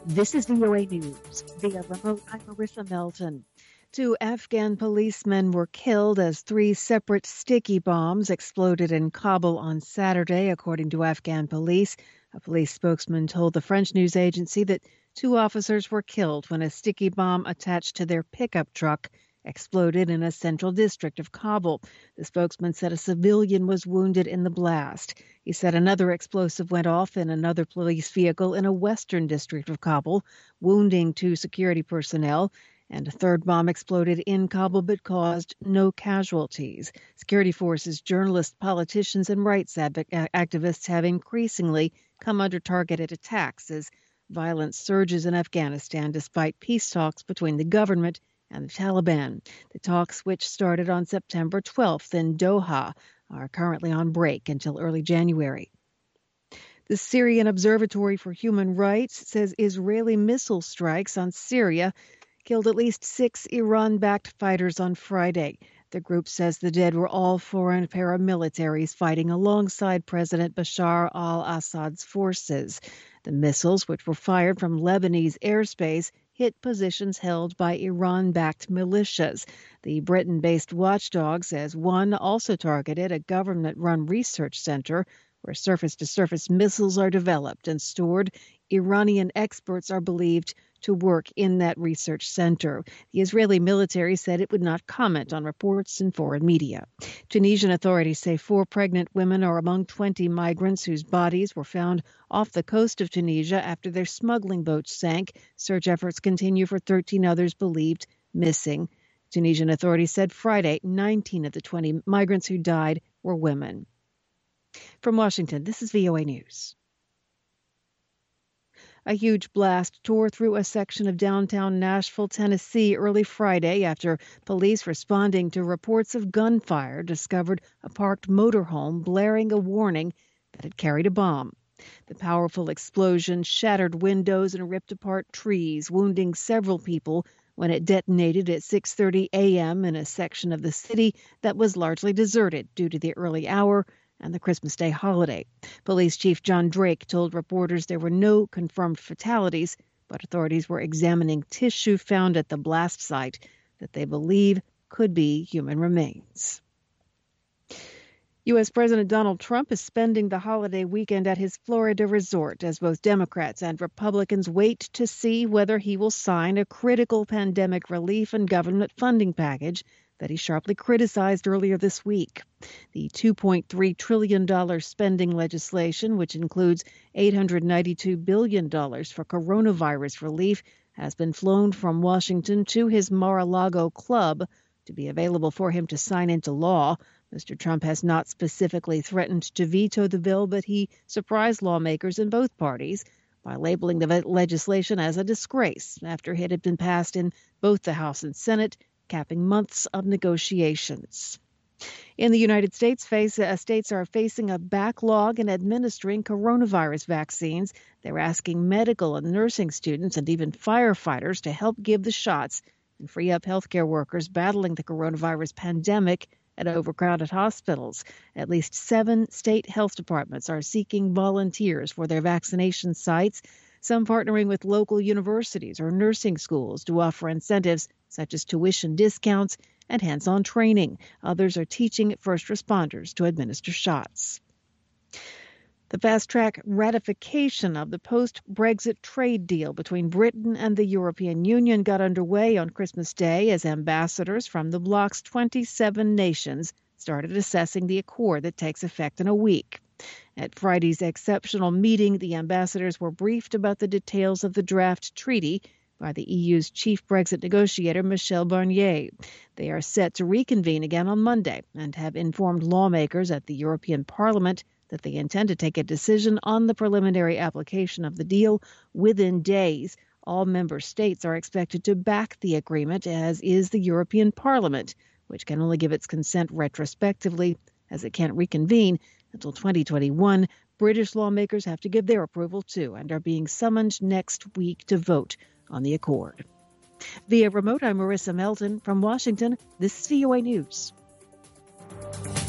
This is VOA News. Via remote, I'm Marissa Melton. Two Afghan policemen were killed as three separate sticky bombs exploded in Kabul on Saturday, according to Afghan police. A police spokesman told the French news agency that two officers were killed when a sticky bomb attached to their pickup truck exploded in a central district of Kabul. The spokesman said a civilian was wounded in the blast. He said another explosive went off in another police vehicle in a western district of Kabul, wounding two security personnel. And a third bomb exploded in Kabul but caused no casualties. Security forces, journalists, politicians, and rights activists have increasingly come under targeted attacks as violence surges in Afghanistan despite peace talks between the government and the Taliban. The talks, which started on September 12th in Doha, are currently on break until early January. The Syrian Observatory for Human Rights says Israeli missile strikes on Syria killed at least 6 Iran-backed fighters on Friday. The group says the dead were all foreign paramilitaries fighting alongside President Bashar al-Assad's forces. The missiles, which were fired from Lebanese airspace, hit positions held by Iran-backed militias. The Britain-based watchdog says one also targeted a government-run research center where surface-to-surface missiles are developed and stored. Iranian experts are believed to work in that research center. The Israeli military said it would not comment on reports in foreign media. Tunisian authorities say 4 pregnant women are among 20 migrants whose bodies were found off the coast of Tunisia after their smuggling boat sank. Search efforts continue for 13 others believed missing. Tunisian authorities said Friday 19 of the 20 migrants who died were women. From Washington, this is VOA News. A huge blast tore through a section of downtown Nashville, Tennessee early Friday after police responding to reports of gunfire discovered a parked motorhome blaring a warning that it carried a bomb. The powerful explosion shattered windows and ripped apart trees, wounding several people when it detonated at 6:30 a.m. in a section of the city that was largely deserted due to the early hour and the Christmas Day holiday. Police Chief John Drake told reporters there were no confirmed fatalities, but authorities were examining tissue found at the blast site that they believe could be human remains. U.S. President Donald Trump is spending the holiday weekend at his Florida resort as both Democrats and Republicans wait to see whether he will sign a critical pandemic relief and government funding package that he sharply criticized earlier this week. The $2.3 trillion spending legislation, which includes $892 billion for coronavirus relief, has been flown from Washington to his Mar-a-Lago club to be available for him to sign into law. Mr. Trump has not specifically threatened to veto the bill, but he surprised lawmakers in both parties by labeling the legislation as a disgrace after it had been passed in both the House and Senate, capping months of negotiations. In the United States, states are facing a backlog in administering coronavirus vaccines. They're asking medical and nursing students and even firefighters to help give the shots and free up healthcare workers battling the coronavirus pandemic at overcrowded hospitals. At least 7 state health departments are seeking volunteers for their vaccination sites, some partnering with local universities or nursing schools to offer incentives such as tuition discounts and hands-on training. Others are teaching first responders to administer shots. The fast-track ratification of the post-Brexit trade deal between Britain and the European Union got underway on Christmas Day as ambassadors from the bloc's 27 nations started assessing the accord that takes effect in a week. At Friday's exceptional meeting, the ambassadors were briefed about the details of the draft treaty by the EU's chief Brexit negotiator, Michel Barnier. They are set to reconvene again on Monday and have informed lawmakers at the European Parliament that they intend to take a decision on the preliminary application of the deal within days. All member states are expected to back the agreement, as is the European Parliament, which can only give its consent retrospectively, as it can't reconvene until 2021. British lawmakers have to give their approval too and are being summoned next week to vote on the accord. Via remote, I'm Marissa Melton from Washington. This is VOA News.